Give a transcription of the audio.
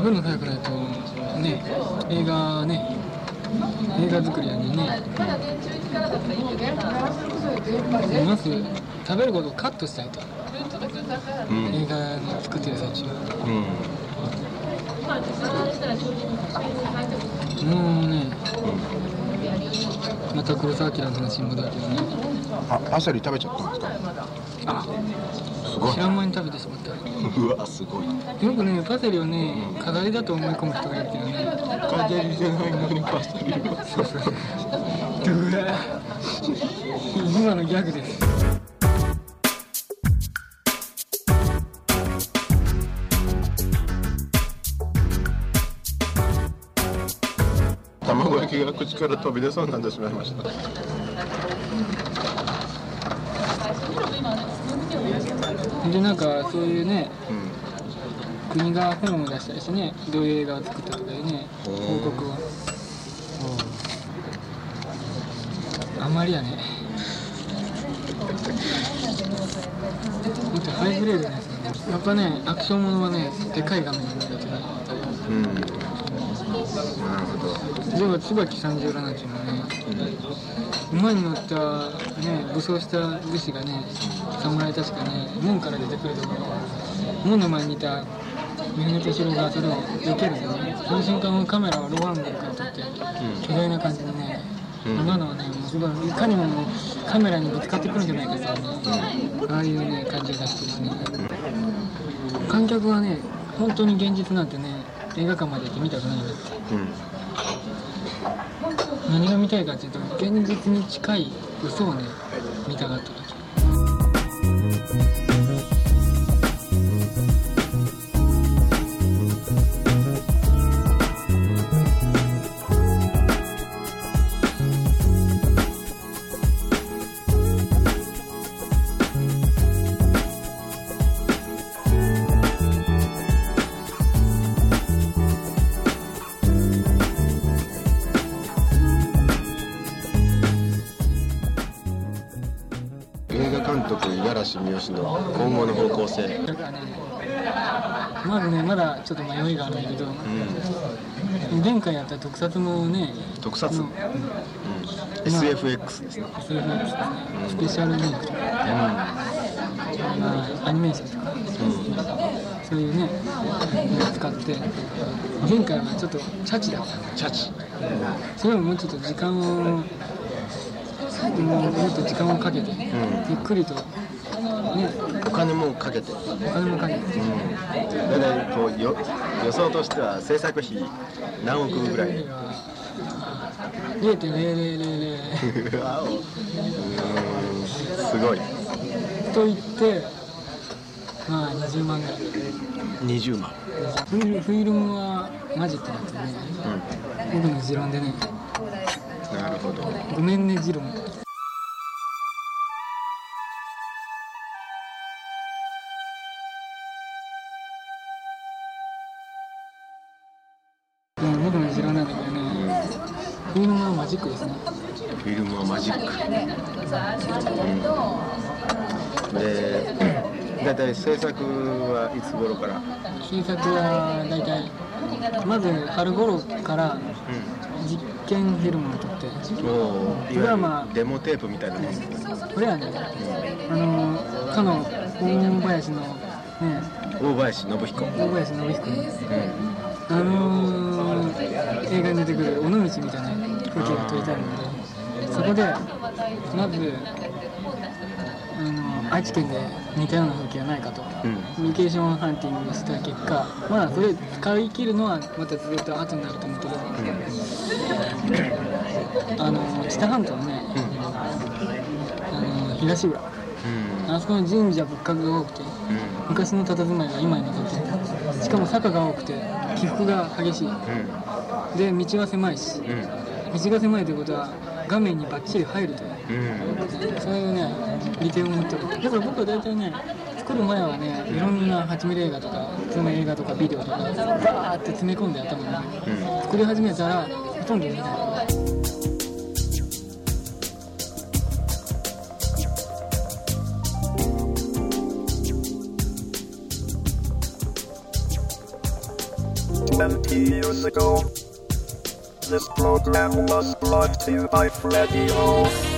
分の早くないとね、映画作りやねまず食べることをカットしたいと、映画の作ってる最中、もうね、また黒澤明の話に戻るけどね。 パセリ食べちゃったんですか？すごい。 知らん間に食べてしまった。 うわ、すごい。 よくね、パセリをね、飾りだと思い込む人がいるけどね。 飾りじゃないのにパセリを。 そうそう。うわ、今のギャグです。 卵焼きが口から飛び出そうになってしまいました。 で、なんかそういうね、国が本を出したりしてね、どういう映画を作ったとかいうね、報告を。あまりやね。もっとハイグレードなやつなんで、やっぱね、アクションものはね、でかい画面に見るやつがあったり。 なるほど。 例えば椿三十郎なんていうのはね、馬に乗ったね、武装した武士がね、侍たちがね、門から出てくるところ、門の前にいた三船敏郎がそれを避けるんでね、その瞬間カメラはローアングルから撮って、巨大な感じでね、今のはね、もうすごい、いかにもカメラにぶつかってくるんじゃないかっていうね、ああいうね、感じを出してですね、観客はね、本当に現実なんてね、映画館まで行って見たくないんだって、何が見たいかっていうと、現実に近い嘘をね、見たかった時。 五十嵐の今後の方向性。 だからね、まずね、まだちょっと迷いがあるんだけど、前回やった特撮もね、 特撮、SFX ですね。 SFX ですね、スペシャルメイクとか、アニメーションとか、そういうね、使って、前回はちょっとチャチだったんだ。 チャチ。 それをもうちょっと時間をかけて、ゆっくりと、ね、 お金もかけて、 だいたいこう予想としては制作費何億ぐらい 0.0000 すごいと言って、まあ20万ぐらい。 20万。 フィルムはマジックだったね、僕の持論でね。 なるほど。 ごめんね持論。僕の持論なんだけどね、フィルムはマジックですね。 フィルムはマジック。で、だいたい制作はいつ頃から？ 制作はだいたいまず春頃から実験フィルムを撮って、 いわゆるデモテープみたいなもんですか？ これはね、かの大林のね、 大林信彦の、 映画に出てくる尾道みたいな風景が撮りたいので、そこでまず愛知県で似たような風景はないかと、ロケーションハンティングをした結果、まあそれ使い切るのはまたずっと後になると思うけど、知多半島のね、東浦、あそこの神社仏閣が多くて、昔の佇まいが今に残っていて、しかも坂が多くて起伏が激しい、で道が狭いし、道が狭いということは画面にバッチリ入るという、そういうね利点を持ってる。だから僕は大体ね、作る前はね、いろんな 8mm 映画とか普通の映画とかビデオとかバーって詰め込んで頭に、作り始めたらほとんど見ない。 20 years ago. This program was brought to you by Freddie O.